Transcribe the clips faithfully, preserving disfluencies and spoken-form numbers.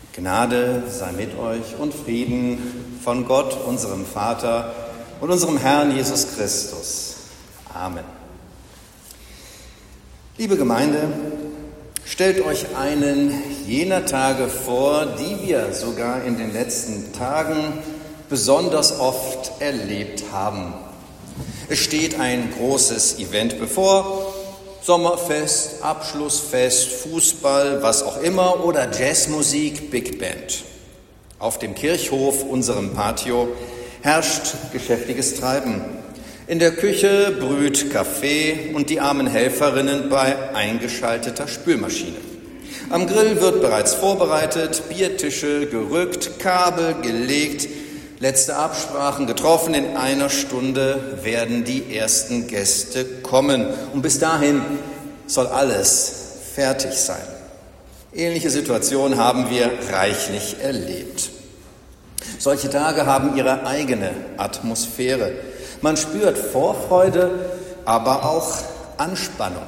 Gnade sei mit euch und Frieden von Gott, unserem Vater und unserem Herrn Jesus Christus. Amen. Liebe Gemeinde, stellt euch einen jener Tage vor, die wir sogar in den letzten Tagen besonders oft erlebt haben. Es steht ein großes Event bevor, Sommerfest, Abschlussfest, Fußball, was auch immer oder Jazzmusik, Big Band. Auf dem Kirchhof, unserem Patio, herrscht geschäftiges Treiben. In der Küche brüht Kaffee und die armen Helferinnen bei eingeschalteter Spülmaschine. Am Grill wird bereits vorbereitet, Biertische gerückt, Kabel gelegt, letzte Absprachen getroffen. In einer Stunde werden die ersten Gäste kommen. Und bis dahin soll alles fertig sein. Ähnliche Situationen haben wir reichlich erlebt. Solche Tage haben ihre eigene Atmosphäre. Man spürt Vorfreude, aber auch Anspannung.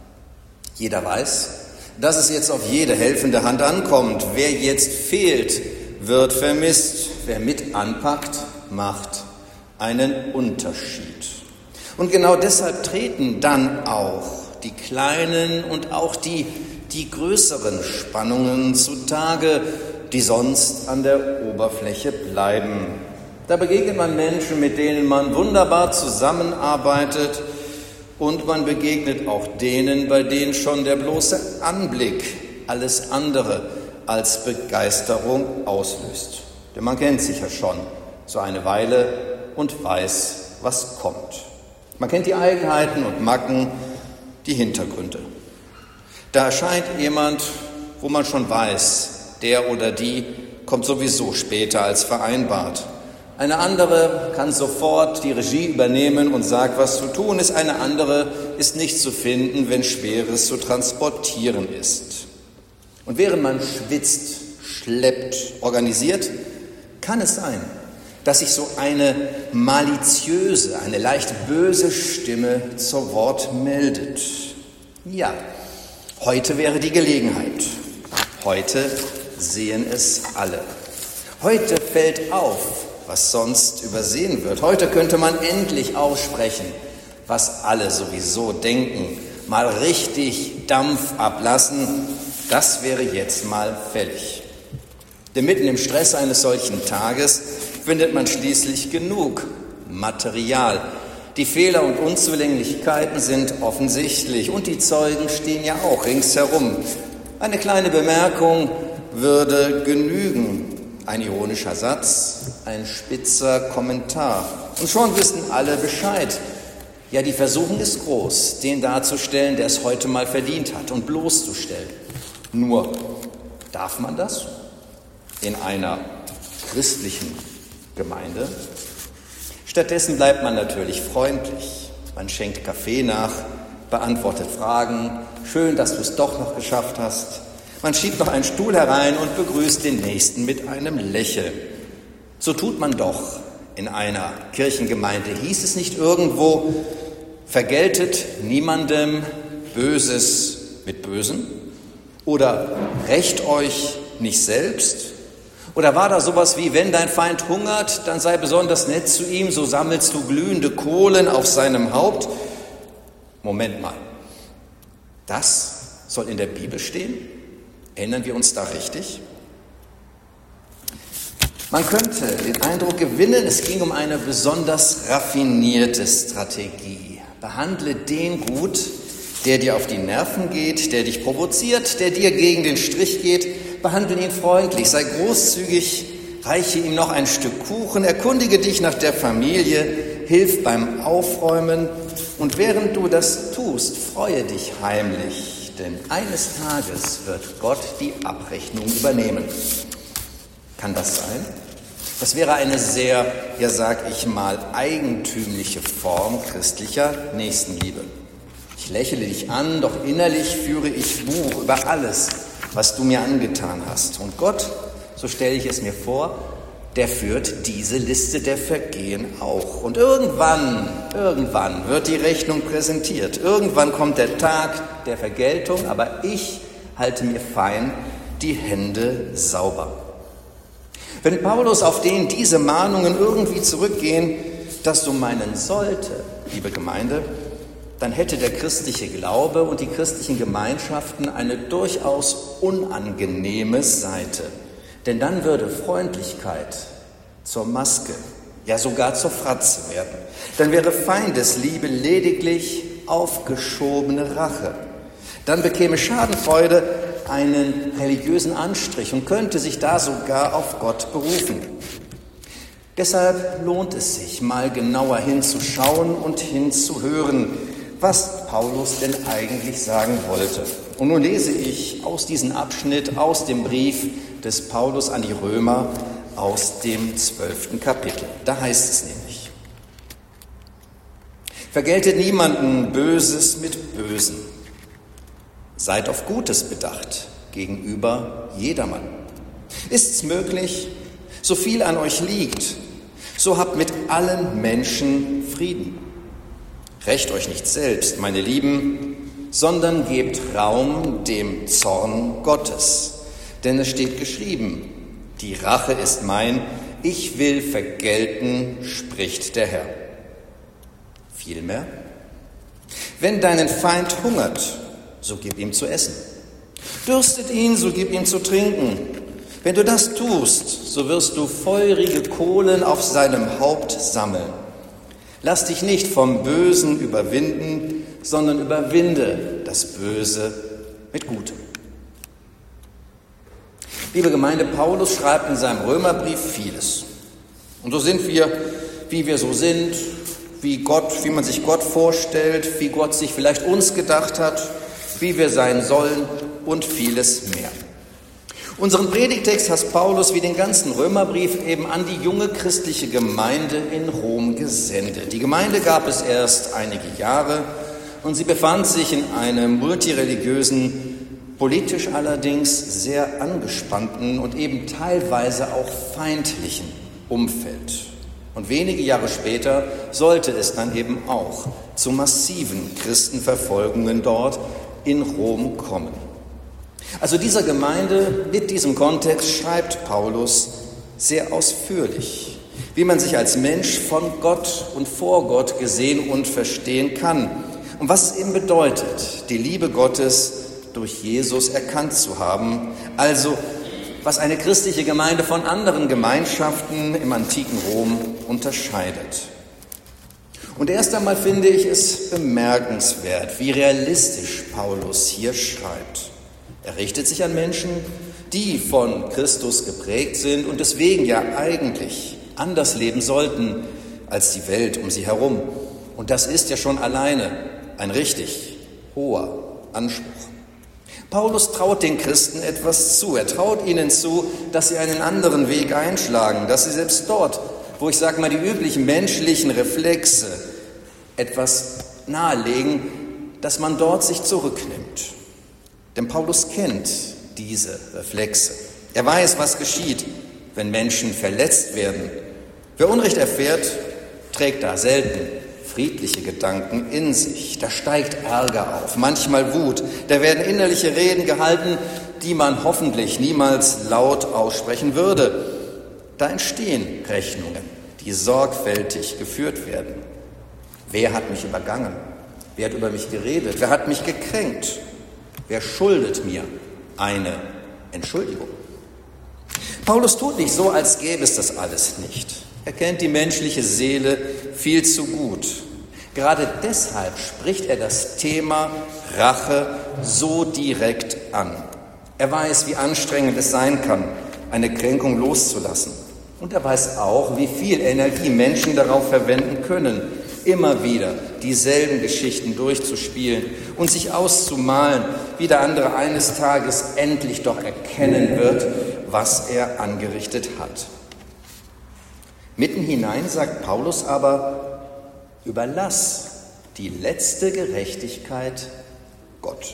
Jeder weiß, dass es jetzt auf jede helfende Hand ankommt. Wer jetzt fehlt, wird vermisst. Wer mit anpackt, macht einen Unterschied. Und genau deshalb treten dann auch die kleinen und auch die, die größeren Spannungen zutage, die sonst an der Oberfläche bleiben. Da begegnet man Menschen, mit denen man wunderbar zusammenarbeitet, und man begegnet auch denen, bei denen schon der bloße Anblick alles andere als Begeisterung auslöst. Denn man kennt sich ja schon so eine Weile und weiß, was kommt. Man kennt die Eigenheiten und Macken, die Hintergründe. Da erscheint jemand, wo man schon weiß, der oder die kommt sowieso später als vereinbart. Eine andere kann sofort die Regie übernehmen und sagt, was zu tun ist. Eine andere ist nicht zu finden, wenn Schweres zu transportieren ist. Und während man schwitzt, schleppt, organisiert, kann es sein, dass sich so eine maliziöse, eine leicht böse Stimme zu Wort meldet. Ja, heute wäre die Gelegenheit. Heute sehen es alle. Heute fällt auf, was sonst übersehen wird. Heute könnte man endlich aussprechen, was alle sowieso denken. Mal richtig Dampf ablassen, das wäre jetzt mal fällig. Denn mitten im Stress eines solchen Tages findet man schließlich genug Material. Die Fehler und Unzulänglichkeiten sind offensichtlich und die Zeugen stehen ja auch ringsherum. Eine kleine Bemerkung würde genügen. Ein ironischer Satz, ein spitzer Kommentar. Und schon wissen alle Bescheid. Ja, die Versuchung ist groß, den darzustellen, der es heute mal verdient hat und bloßzustellen. Nur, darf man das in einer christlichen Gemeinde? Stattdessen bleibt man natürlich freundlich. Man schenkt Kaffee nach, beantwortet Fragen. Schön, dass du es doch noch geschafft hast. Man schiebt noch einen Stuhl herein und begrüßt den Nächsten mit einem Lächeln. So tut man doch in einer Kirchengemeinde. Hieß es nicht irgendwo, vergeltet niemandem Böses mit Bösem? Oder rächt euch nicht selbst? Oder war da sowas wie, wenn dein Feind hungert, dann sei besonders nett zu ihm, so sammelst du glühende Kohlen auf seinem Haupt? Moment mal, das soll in der Bibel stehen? Erinnern wir uns da richtig? Man könnte den Eindruck gewinnen, es ging um eine besonders raffinierte Strategie. Behandle den gut, der dir auf die Nerven geht, der dich provoziert, der dir gegen den Strich geht. Behandle ihn freundlich, sei großzügig, reiche ihm noch ein Stück Kuchen, erkundige dich nach der Familie, hilf beim Aufräumen und während du das tust, freue dich heimlich, denn eines Tages wird Gott die Abrechnung übernehmen. Kann das sein? Das wäre eine sehr, ja sag ich mal, eigentümliche Form christlicher Nächstenliebe. Ich lächle dich an, doch innerlich führe ich Buch über alles, was du mir angetan hast. Und Gott, so stelle ich es mir vor, der führt diese Liste der Vergehen auch. Und irgendwann, irgendwann wird die Rechnung präsentiert. Irgendwann kommt der Tag der Vergeltung, aber ich halte mir fein die Hände sauber. Wenn Paulus auf den diese Mahnungen irgendwie zurückgehen, das so meinen sollte, liebe Gemeinde, dann hätte der christliche Glaube und die christlichen Gemeinschaften eine durchaus unangenehme Seite. Denn dann würde Freundlichkeit zur Maske, ja sogar zur Fratze werden. Dann wäre Feindesliebe lediglich aufgeschobene Rache. Dann bekäme Schadenfreude einen religiösen Anstrich und könnte sich da sogar auf Gott berufen. Deshalb lohnt es sich, mal genauer hinzuschauen und hinzuhören, was Paulus denn eigentlich sagen wollte. Und nun lese ich aus diesem Abschnitt aus dem Brief des Paulus an die Römer aus dem zwölften Kapitel. Da heißt es nämlich: Vergeltet niemanden Böses mit Bösen. Seid auf Gutes bedacht gegenüber jedermann. Ist's möglich, so viel an euch liegt, so habt mit allen Menschen Frieden. Rächt euch nicht selbst, meine Lieben, sondern gebt Raum dem Zorn Gottes. Denn es steht geschrieben, die Rache ist mein, ich will vergelten, spricht der Herr. Vielmehr, wenn deinen Feind hungert, so gib ihm zu essen. Dürstet ihn, so gib ihm zu trinken. Wenn du das tust, so wirst du feurige Kohlen auf seinem Haupt sammeln. Lass dich nicht vom Bösen überwinden, sondern überwinde das Böse mit Gutem. Liebe Gemeinde, Paulus schreibt in seinem Römerbrief vieles. Und so sind wir, wie wir so sind, wie Gott, wie man sich Gott vorstellt, wie Gott sich vielleicht uns gedacht hat, wie wir sein sollen und vieles mehr. Unseren Predigtext hat Paulus wie den ganzen Römerbrief eben an die junge christliche Gemeinde in Rom gesendet. Die Gemeinde gab es erst einige Jahre und sie befand sich in einem multireligiösen, politisch allerdings sehr angespannten und eben teilweise auch feindlichen Umfeld. Und wenige Jahre später sollte es dann eben auch zu massiven Christenverfolgungen dort in Rom kommen. Also dieser Gemeinde mit diesem Kontext schreibt Paulus sehr ausführlich, wie man sich als Mensch von Gott und vor Gott gesehen und verstehen kann und was es eben bedeutet, die Liebe Gottes durch Jesus erkannt zu haben, also was eine christliche Gemeinde von anderen Gemeinschaften im antiken Rom unterscheidet. Und erst einmal finde ich es bemerkenswert, wie realistisch Paulus hier schreibt. Er richtet sich an Menschen, die von Christus geprägt sind und deswegen ja eigentlich anders leben sollten als die Welt um sie herum. Und das ist ja schon alleine ein richtig hoher Anspruch. Paulus traut den Christen etwas zu. Er traut ihnen zu, dass sie einen anderen Weg einschlagen, dass sie selbst dort, wo ich sage mal die üblichen menschlichen Reflexe etwas nahelegen, dass man dort sich zurücknimmt. Denn Paulus kennt diese Reflexe. Er weiß, was geschieht, wenn Menschen verletzt werden. Wer Unrecht erfährt, trägt da selten friedliche Gedanken in sich. Da steigt Ärger auf, manchmal Wut. Da werden innerliche Reden gehalten, die man hoffentlich niemals laut aussprechen würde. Da entstehen Rechnungen, die sorgfältig geführt werden. Wer hat mich übergangen? Wer hat über mich geredet? Wer hat mich gekränkt? Wer schuldet mir eine Entschuldigung? Paulus tut nicht so, als gäbe es das alles nicht. Er kennt die menschliche Seele viel zu gut. Gerade deshalb spricht er das Thema Rache so direkt an. Er weiß, wie anstrengend es sein kann, eine Kränkung loszulassen. Und er weiß auch, wie viel Energie Menschen darauf verwenden können, immer wieder dieselben Geschichten durchzuspielen und sich auszumalen, wie der andere eines Tages endlich doch erkennen wird, was er angerichtet hat. Mitten hinein sagt Paulus aber, überlass die letzte Gerechtigkeit Gott.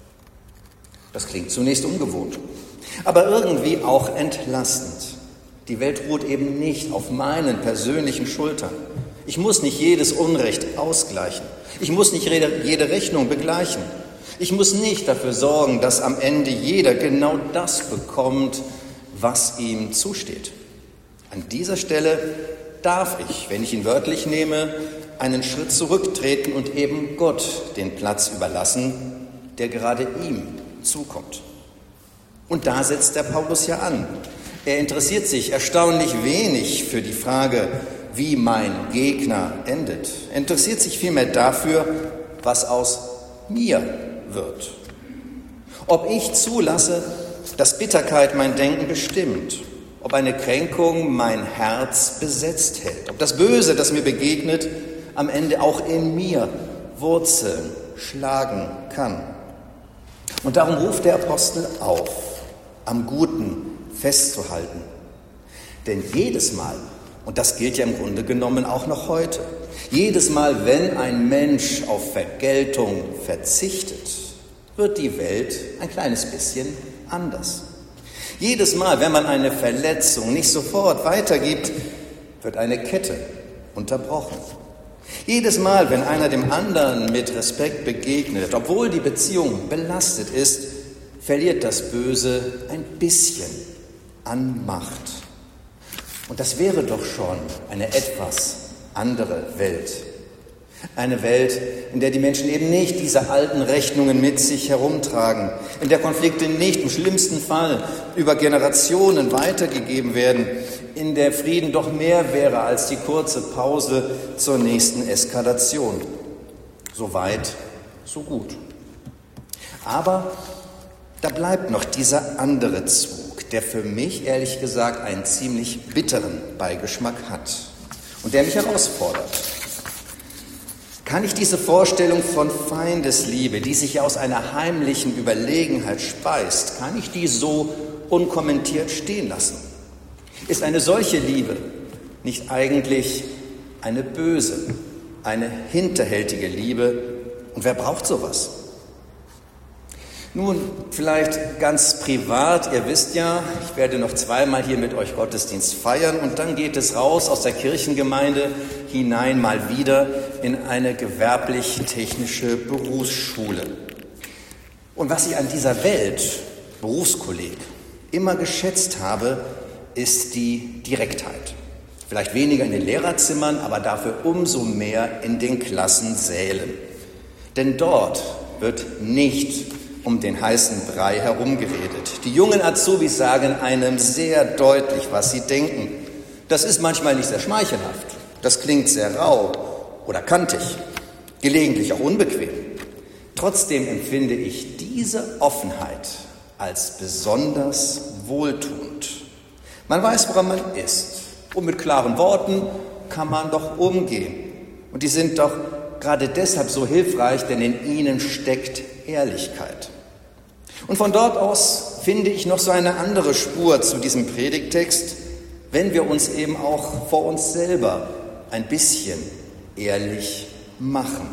Das klingt zunächst ungewohnt, aber irgendwie auch entlastend. Die Welt ruht eben nicht auf meinen persönlichen Schultern. Ich muss nicht jedes Unrecht ausgleichen. Ich muss nicht jede Rechnung begleichen. Ich muss nicht dafür sorgen, dass am Ende jeder genau das bekommt, was ihm zusteht. An dieser Stelle darf ich, wenn ich ihn wörtlich nehme, einen Schritt zurücktreten und eben Gott den Platz überlassen, der gerade ihm zukommt. Und da setzt der Paulus ja an. Er interessiert sich erstaunlich wenig für die Frage, wie mein Gegner endet. Er interessiert sich vielmehr dafür, was aus mir wird. Ob ich zulasse, dass Bitterkeit mein Denken bestimmt, ob eine Kränkung mein Herz besetzt hält, ob das Böse, das mir begegnet, am Ende auch in mir Wurzeln schlagen kann. Und darum ruft der Apostel auf, am Guten festzuhalten. Denn jedes Mal, und das gilt ja im Grunde genommen auch noch heute, jedes Mal, wenn ein Mensch auf Vergeltung verzichtet, wird die Welt ein kleines bisschen anders. Jedes Mal, wenn man eine Verletzung nicht sofort weitergibt, wird eine Kette unterbrochen. Jedes Mal, wenn einer dem anderen mit Respekt begegnet, obwohl die Beziehung belastet ist, verliert das Böse ein bisschen an Macht. Und das wäre doch schon eine etwas andere Welt. Eine Welt, in der die Menschen eben nicht diese alten Rechnungen mit sich herumtragen, in der Konflikte nicht im schlimmsten Fall über Generationen weitergegeben werden, in der Frieden doch mehr wäre als die kurze Pause zur nächsten Eskalation. So weit, so gut. Aber da bleibt noch dieser andere Zug, der für mich ehrlich gesagt einen ziemlich bitteren Beigeschmack hat und der mich herausfordert. Kann ich diese Vorstellung von Feindesliebe, die sich aus einer heimlichen Überlegenheit speist, kann ich die so unkommentiert stehen lassen? Ist eine solche Liebe nicht eigentlich eine böse, eine hinterhältige Liebe? Und wer braucht sowas? Nun, vielleicht ganz privat, ihr wisst ja, ich werde noch zweimal hier mit euch Gottesdienst feiern und dann geht es raus aus der Kirchengemeinde hinein mal wieder in eine gewerblich-technische Berufsschule. Und was ich an dieser Welt, Berufskolleg, immer geschätzt habe, ist die Direktheit. Vielleicht weniger in den Lehrerzimmern, aber dafür umso mehr in den Klassensälen. Denn dort wird nicht um den heißen Brei herumgeredet. Die jungen Azubis sagen einem sehr deutlich, was sie denken. Das ist manchmal nicht sehr schmeichelhaft. Das klingt sehr rau oder kantig, gelegentlich auch unbequem. Trotzdem empfinde ich diese Offenheit als besonders wohltuend. Man weiß, woran man ist. Und mit klaren Worten kann man doch umgehen. Und die sind doch gerade deshalb so hilfreich, denn in ihnen steckt Ehrlichkeit. Und von dort aus finde ich noch so eine andere Spur zu diesem Predigttext, wenn wir uns eben auch vor uns selber ein bisschen ehrlich machen.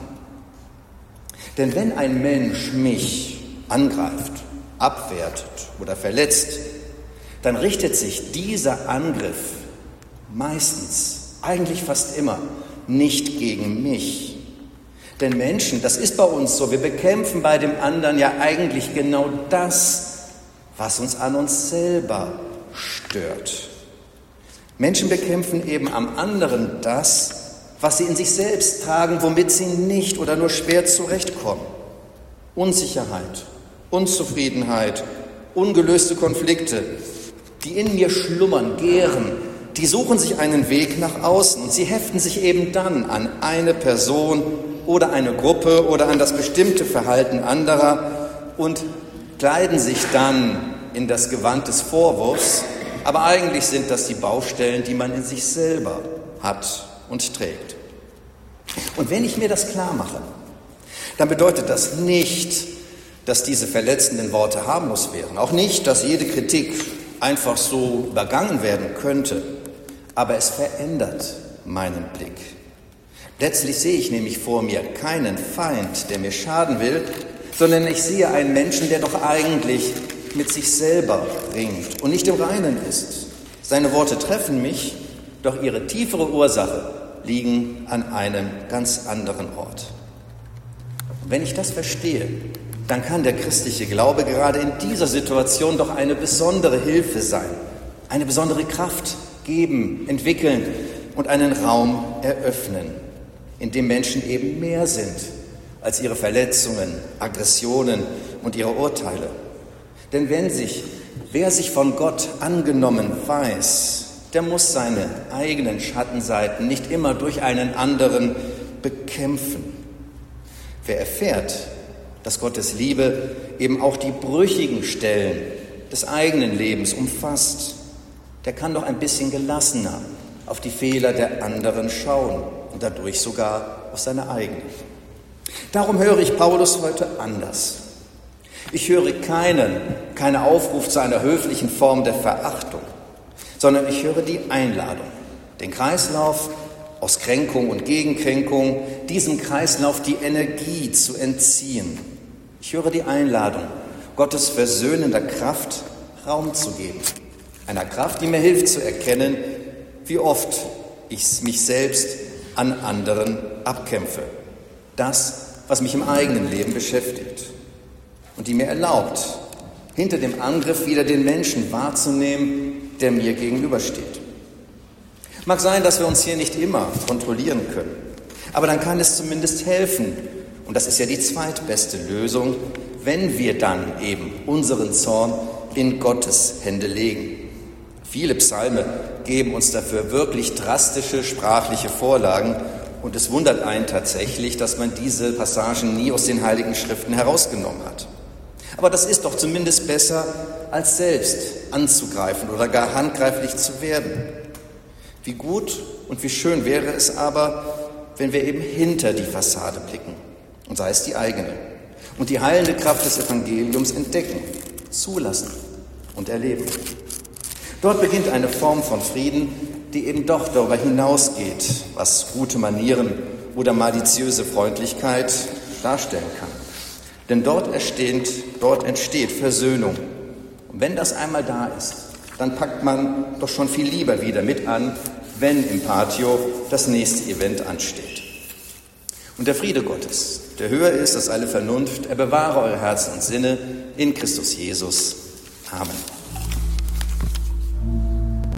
Denn wenn ein Mensch mich angreift, abwertet oder verletzt, dann richtet sich dieser Angriff meistens, eigentlich fast immer, nicht gegen mich. Denn Menschen, das ist bei uns so, wir bekämpfen bei dem anderen ja eigentlich genau das, was uns an uns selber stört. Menschen bekämpfen eben am anderen das, was sie in sich selbst tragen, womit sie nicht oder nur schwer zurechtkommen. Unsicherheit, Unzufriedenheit, ungelöste Konflikte, die in mir schlummern, gären, die suchen sich einen Weg nach außen und sie heften sich eben dann an eine Person oder eine Gruppe oder an das bestimmte Verhalten anderer und kleiden sich dann in das Gewand des Vorwurfs, aber eigentlich sind das die Baustellen, die man in sich selber hat und trägt. Und wenn ich mir das klar mache, dann bedeutet das nicht, dass diese verletzenden Worte harmlos wären, auch nicht, dass jede Kritik einfach so übergangen werden könnte, aber es verändert meinen Blick. Letztlich sehe ich nämlich vor mir keinen Feind, der mir schaden will, sondern ich sehe einen Menschen, der doch eigentlich mit sich selber ringt und nicht im Reinen ist. Seine Worte treffen mich, doch ihre tiefere Ursache liegen an einem ganz anderen Ort. Und wenn ich das verstehe, dann kann der christliche Glaube gerade in dieser Situation doch eine besondere Hilfe sein, eine besondere Kraft geben, entwickeln und einen Raum eröffnen, in dem Menschen eben mehr sind als ihre Verletzungen, Aggressionen und ihre Urteile. Denn wenn sich, wer sich von Gott angenommen weiß, der muss seine eigenen Schattenseiten nicht immer durch einen anderen bekämpfen. Wer erfährt, dass Gottes Liebe eben auch die brüchigen Stellen des eigenen Lebens umfasst, der kann doch ein bisschen gelassener auf die Fehler der anderen schauen und dadurch sogar auf seine eigenen. Darum höre ich Paulus heute anders. Ich höre keinen, keinen Aufruf zu einer höflichen Form der Verachtung, sondern ich höre die Einladung, den Kreislauf aus Kränkung und Gegenkränkung, diesem Kreislauf die Energie zu entziehen. Ich höre die Einladung, Gottes versöhnender Kraft Raum zu geben. Einer Kraft, die mir hilft zu erkennen, wie oft ich mich selbst an anderen abkämpfe. Das, was mich im eigenen Leben beschäftigt. Und die mir erlaubt, hinter dem Angriff wieder den Menschen wahrzunehmen, der mir gegenübersteht. Mag sein, dass wir uns hier nicht immer kontrollieren können, aber dann kann es zumindest helfen, und das ist ja die zweitbeste Lösung, wenn wir dann eben unseren Zorn in Gottes Hände legen. Viele Psalme geben uns dafür wirklich drastische sprachliche Vorlagen, und es wundert einen tatsächlich, dass man diese Passagen nie aus den Heiligen Schriften herausgenommen hat. Aber das ist doch zumindest besser, als selbst anzugreifen oder gar handgreiflich zu werden. Wie gut und wie schön wäre es aber, wenn wir eben hinter die Fassade blicken, und sei es die eigene, und die heilende Kraft des Evangeliums entdecken, zulassen und erleben. Dort beginnt eine Form von Frieden, die eben doch darüber hinausgeht, was gute Manieren oder maliziöse Freundlichkeit darstellen kann. Denn dort entsteht, dort entsteht Versöhnung. Und wenn das einmal da ist, dann packt man doch schon viel lieber wieder mit an, wenn im Patio das nächste Event ansteht. Und der Friede Gottes, der höher ist als alle Vernunft, er bewahre eure Herzen und Sinne in Christus Jesus. Amen.